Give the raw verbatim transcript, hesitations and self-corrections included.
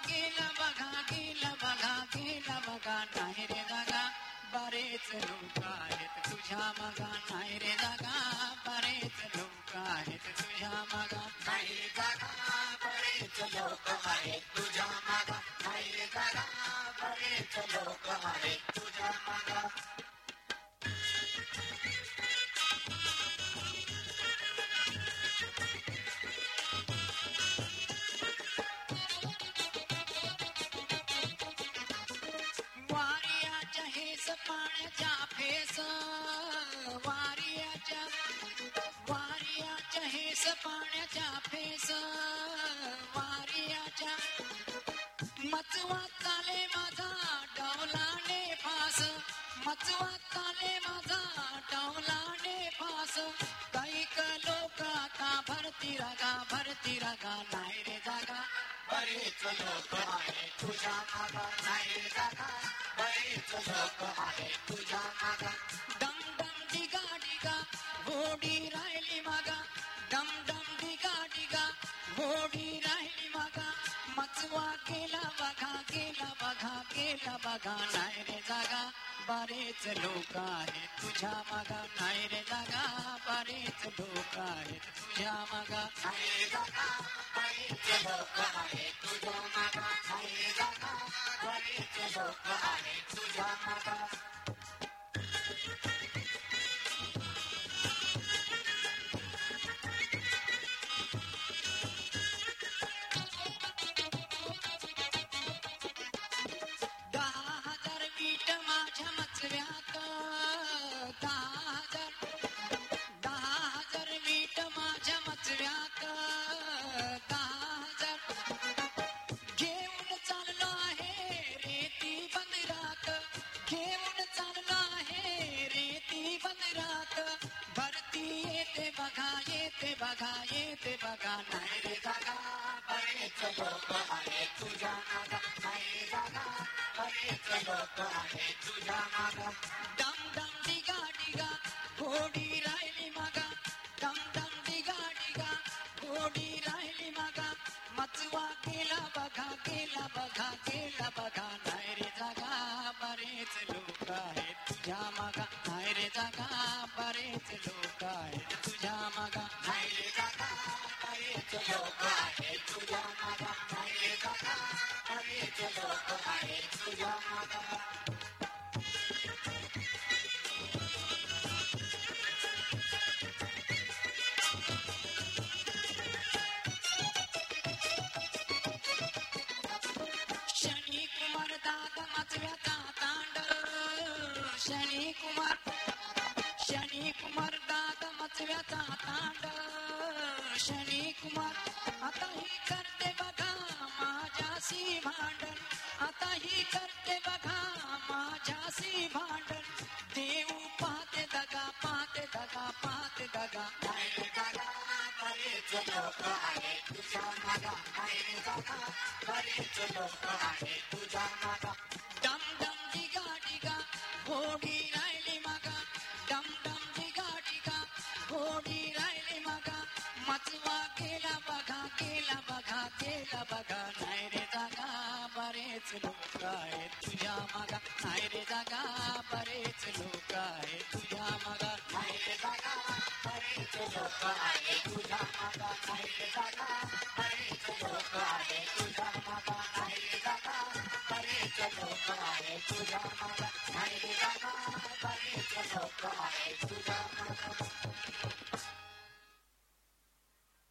गेला बघा गेला बघा गेला बघा नाही रे जागा बरेच लोक आहेत तुझ्या मागा नाही रे जागा बरेच लोक आहेत तुझ्या मागा नाही रे जागा बरेच लोक आहेत तुझ्या मागा नाही रे जागा बरेच लोक आहेत तुझ्या मागा वारियाच्या हेस पाण्याच्या फेस वारियाच्या वारियाच्या हेस पाण्याच्या फेस वारियाच्या मचवा चाले माझा डावलाने फास मचवा चाले माझा डावलाने फास कैक लोक आता भरती रागा भरती रागा नाही रे जागा बरेच लोक आहेत तुझ्या मागा नाही रे जागा बरेच लोक आहेत तुझ्या मागा डम डम डिगा डिगा घोडी राहिली मागा डम डम डिगा डिगा घोडी राहिली मागा मचवा गेला बघा गेला बघा गेला बघा नाही रे जागा बरेच लोक आहेत तुझ्या मागा नाही रे जागा बरेच लोक आहेत तुझ्या मागा नाही रे जागा बरेच लोक आहेत तुझ्या मागा नाही रे जागा बरेच लोक आहेत तुझ्या मागा दहा हजार वीट माझ्या मचव्यात दहा हजार दहा हजार वीट माझ्या मचव्यात दहा हजार घेऊन चाललो आहे रेती बंदरात घेऊन चाललो आहे रेती बंदरात भरती येते बघा येते बघा येते बघा नाही रे जागा बरेच लोक आहेत तुझ्या मागा नाही रे जागा बरेच लोक आहेत तुझ्या मागा डम डम डिगा डिगा घोडी राहिली मागा डम डम डिगा डिगा घोडी राहिली मागा मचवा गेला बघा गेला बघा गेला बघा नाही रे जागा बरेच लोक आहेत तुझ्या मागा नाही रे जागा बरेच लोक आहेत तुझ्या मागा नाही रे जागा बरेच लोक आहेत तुझ्या मागा नाही रे जागा बरेच लोक आहेत तुझ्या मागा शनी कुमार दादा मचव्याचा तांड शनी कुमार शनी कुमार दादा मचव्याचा तांड शनी कुमार आता ही करते बघा माझ्याशी भांडण आता ही करते बघा माझ्याशी भांडण देऊ पाहते दगा पाहते दगा पाहते दगा नाही रे जागा बरेच लोक आहेत तुझ्या मागा नाही रे जागा बरेच लोक आहेत तुझ्या मागा डम डम डिगा डिगा घोडी राहिली मागा डम डम डिगा डिगा घोडी राहिली मागा मचवा गेला बघा गेला बघा गेला बघा नाही रे जागा बरेच लोक आहेत तुझ्या मागा नाही रे जागा बरेच लोक आहेत तुझ्या मागा नाही रे जागा बरेच लोक आहेत तुझ्या मागा नाही रे जागा बरेच लोक आहेत तुझ्या मागा नाही रे जागा बरेच लोक आहेत तुझ्या मागा नाही रे जागा बरेच लोक आहेत तुझ्या मागा